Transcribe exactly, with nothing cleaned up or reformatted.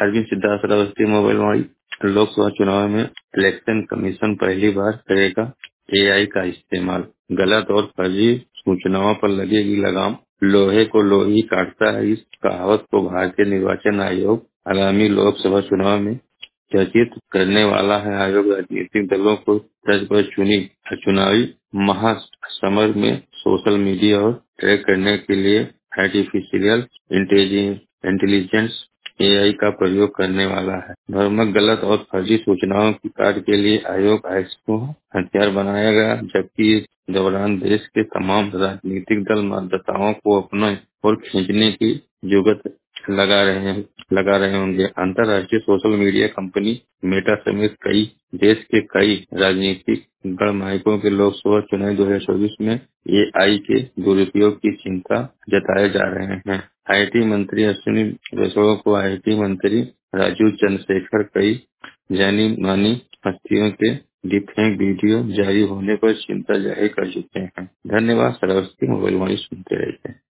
Arvind Siddharth Awasthi mobile वाणी। लोकसभा चुनाव में इलेक्शन कमीशन पहली बार करेगा एआई का इस्तेमाल। गलत और फर्जी सूचनाओं पर लगेगी लगाम। लोहे को लोही काटता है, इस कहावत को भारतीय निर्वाचन आयोग आगामी लोकसभा चुनाव में चर्चित करने वाला है। आयोग राजनीतिक दलों को तर्ज पर चुनी चुनावी महासमर में सोशल मीडिया और ट्रैक करने के लिए आर्टिफिशियल इंटेलिजेंस एआई का प्रयोग करने वाला है। भ्रामक, गलत और फर्जी सूचनाओं की काट के लिए आयोग आईएएस को हथियार बनाया गया, जबकि इस दौरान देश के तमाम राजनीतिक दल मतदाताओं को अपने ओर खींचने की जुगत लगा रहे हैं लगा रहे होंगे। अंतर्राष्ट्रीय सोशल मीडिया कंपनी मेटा समेत कई देश के कई राजनीतिक गणमायकों के लोकसभा चुनाव दो हजार चौबीस में एआई के दुरुपयोग की चिंता जताए जा रहे हैं। आईटी मंत्री अश्विनी वैष्णव को आईटी मंत्री राजीव चंद्रशेखर कई जानी मानी हस्तियों के डिफेक वीडियो जारी होने पर चिंता जाहिर कर चुके हैं। धन्यवाद। श्रावस्ती मोबाइल वाणी सुनते रहते हैं।